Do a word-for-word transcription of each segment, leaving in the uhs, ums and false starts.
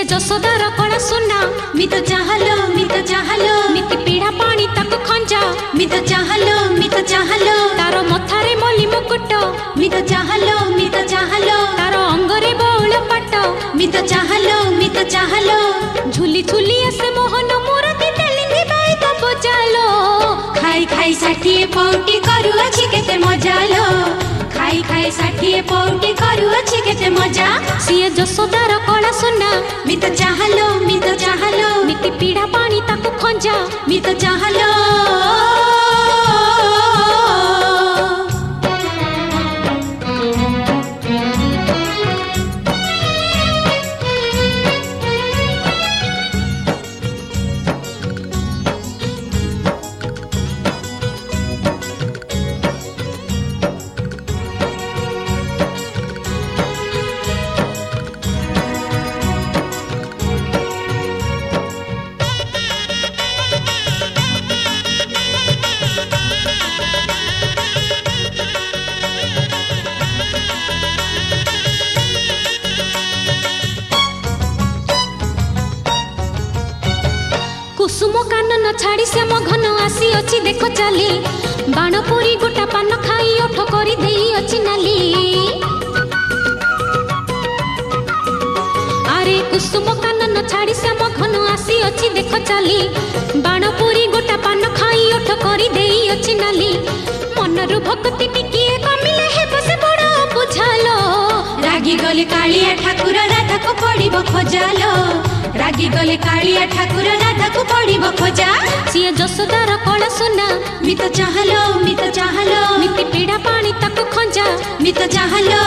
ଯଶୋଦାର କଳା ସୁନା ମିତ ଚାହଲୋ ମିତ ଚାହଲୋ ନୀତି ପିଢ଼ା ପାଣି ତାକୁ ଖଞ୍ଜା ମିତ ଚାହଲୋ ମିତ ଚାହଲୋ ତାର ମଥାରେ ମଲି ମୁକୁଟ ମିତ ଚାହଲୋ ମିତ ଚାହଲୋ ତାର ଅଙ୍ଗରେ ବଉଳ ପାଟ ମିତ ଚାହଲୋ ମିତ ଚାହଲୋ ଝୁଲି ଝୁଲି ଆସେ ମୋହନ ମୁରତି ତେଲିଙ୍ଗି ବାଇ ତ ବଜାଲୋ ଖାଇ ଖାଇ ଷାଠିଏ ପଉଟି କରୁଅଛି କେତେ ମଜା ଲୋ ଖାଇ ଖାଇ ଷାଠିଏ ପଉଟି କରୁଅଛି କେତେ ମଜା ସିଏ ଯଶୋଦାର କଳା ସୁନା ମିତ ଚାହଲୋ ମିତ ଚାହଲୋ ନୀତି ପିଢ଼ା ପାଣି ତାକୁ ଖଞ୍ଜା ମିତ ଚାହଲୋ कुसुम कानन छाड़ी श्याम घन आसी अच्छी देख चाली बाणपुरी गोटा पान खाई ओठ करी देई अच्छी नाली अरे कुसुम कानन छाड़ी श्याम घन आसी अच्छी देख चाली बाणपुरी गोटा पान खाई ओठ करी देई अच्छी नाली मनरु भक्ति टिकिए कमिले हे बसे बड़ बुझालो रागी गले कालिया ठाकुर राधा को पड़िबो खोजालो रागी गले कालिया ठाकुर राधा को पड़िबो खोजा सिए ଯଶୋଦାର କଳା ସୁନା मित चाहलो मित चाहलो ନୀତି ପିଢ଼ା ପାଣି ତାକୁ ଖଞ୍ଜା मित चाहलो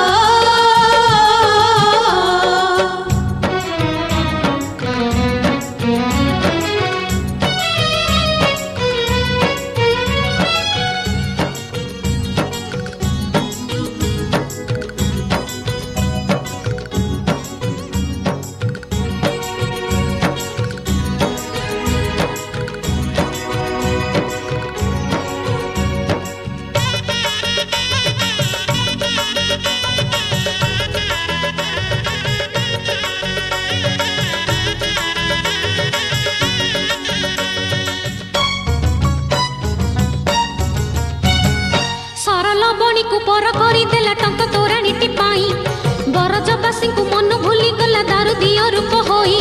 बणी को पर करी देला टंक तोराणीटी पाई बरजबासी को मन भूली गला दारू दियो रूप होई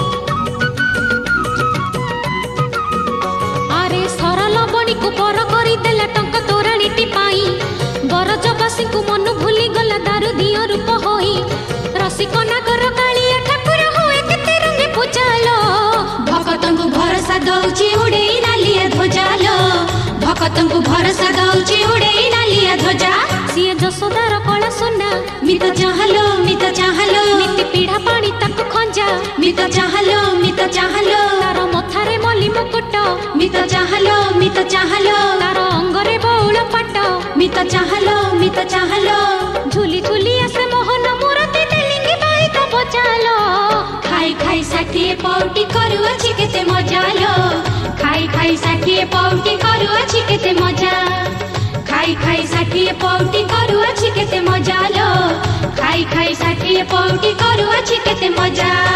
अरे सरल बणी को पर करी देला टंक तोराणीटी पाई बरजबासी को मन भूली गला दारू दियो रूप होई रसिक नागर कालिया ठाकुर होए केते रंगे पूजालो भक्तंकु भरोसा दउची उड़ेई नालिया ध्वजालो भक्तंकु भरोसा दउची उड़ेई नालिया ध्वजा सिए ଯଶୋଦାର କଳା ସୁନା मित चाहलो मित चाहलो ନୀତି ପିଢ଼ା ପାଣି ତାକୁ ଖଞ୍ଜା मित चाहलो मित चाहलो तार मथारे मली मुकुट मित चाहलो मित चाहलो तार अंगरे बौल पाट मित चाहलो मित चाहलो झुली झुली आसे मोहन मुरती तेलिंगी बाई तो बजालो खाई खाई षाठिए पौटी करुअछि केते मजा लो खाई खाई षाठिए पौटी करुअछि केते मजा खाई खाई षाठिए पौटी करुअछि केते मजा लो खाई खाई षाठिए पौटी करुअछि केते मजा।